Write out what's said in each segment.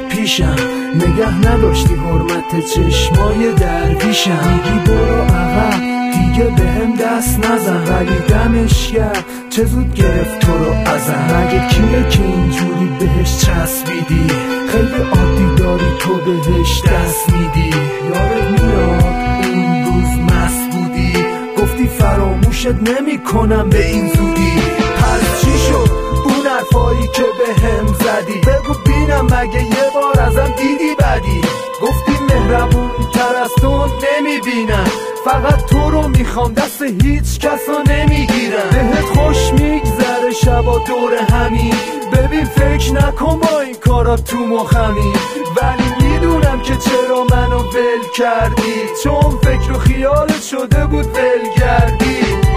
پیشم، نگه نداشتی حرمت چشمای درویشم. میگی برو عقب دیگه بهم دست نزن، ولی دمش کرد چه زود گرفت تو رو ازم. مگه کیه که اینجوری بهش چسبیدی؟ خیلی عادی داری تو بهش دست میدی. یادت میاد اون روز مست بودی گفتی فراموشت نمی کنم به این زودی. پس چی شد اون حرفایی که بهم زدی؟ بگو بینم مگه یه بار ازم دیدی بدی؟ گفتی مهربون تر از تو نمیبینم، فقط تو رو میخوام دست هیچ کسا نمیگیرم. بهت خوش میگذره شبا دور همین، ببین فکر نکن با این کارات تو مخمی. ولی میدونم که چرا منو ول کردی، چون فکر و خیالت شده بود ولگردی.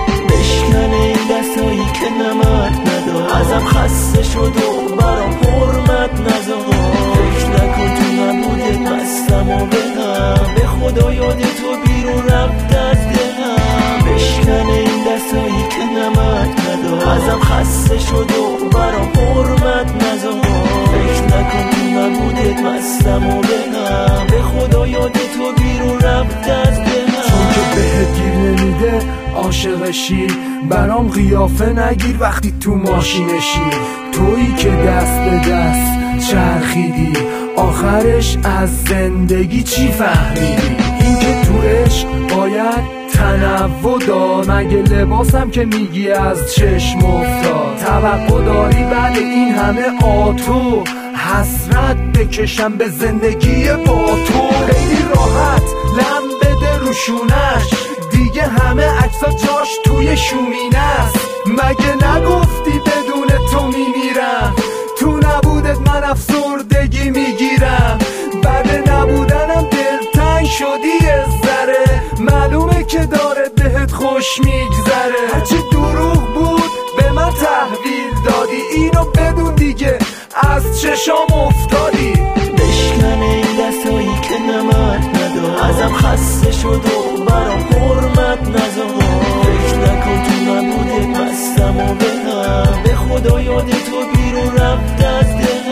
بشکنه این دستایی که نمت ندار، ازم خسته شد و برام حرمت نذار. فکر نکن تو نبودت بستم و بهم، به خدا یاد تو بیرون رفت از دلم. بشکنه این دستایی که نمت ندار، ازم خسته شد و برام حرمت نذار. فکر نکن تو نبودت بستم و بهم، به خدا یاد تو بیرون رفت از دلم. چون که بهت گیر نمیده عاشقشی، برام قیافه نگیر وقتی تو ماشینشی. تویی که دست به دست چرخیدی، آخرش از زندگی چی فهمیدی؟ این که تو عشق باید تنوع دار، مگه لباسم که میگی از چشم افتاد؟ توقع داری بعد این همه آتو حسرت بکشم به زندگی با تو؟ خیلی راحت لم بده روشونش، دیگه همه عکسا جاش توی شومینه است. مگه نگفتی بدون تو میمیرم؟ تو نبودت من افسردگی میگیرم، بعد نبودنم دلتنگ شدی از ذره. معلومه که داره بهت خوش میگذره، هرچی دروغ بود به من تحویل دادی. اینو بدون دیگه از چشام افتادی. بشکنه این دستایی که نمت ندار، ازم خسته شد و برام حرمت نذار. فکر نکن تو نبودت بستم و بهم، به خدا یاد تو بیرون رفت از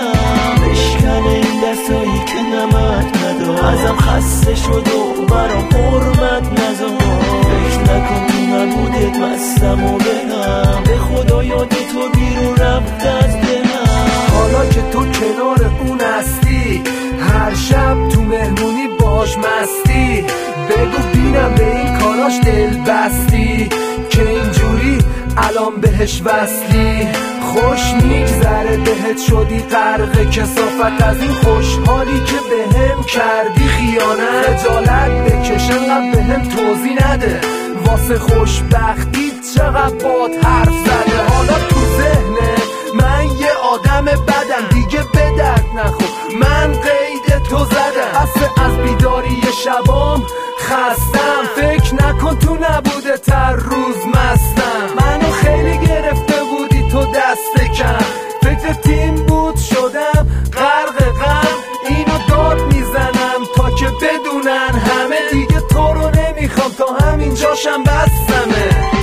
دلم. بشکنه این دستایی که نمت ندار، ازم خسته شد و برام حرمت نذار. فکر نکن تو نبودت بستم و بهم، به خدا یاد تو بیرون رفت از دلم. حالا که تو کنار اون هستی، هر شب تو مهمونی باش مستی، بگو بینم به این کاراش دل بستی که اینجوری الان بهش وصلی. خوش میگذره بهت شدی غرق کثافت، از این خوشحالی که بهم کردی خیانت. خجالت بکشن قبل بهم توضیح نده، واسه خوشبختی چقدر باد حرف زده. حالا تو ذهنه من یه آدم بدم، دیگه به درد نخور من قید تو زدم. اصل از بیداری شبام خستم، فکر نکن تو نبوده تر روز مستم. منو خیلی گرفته بودی تو دست کم، فکر تیم بود شدم غرق غم. اینو داد میزنم تا که بدونن همه، دیگه تو رو نمیخوام تا همین جاشم بستمه.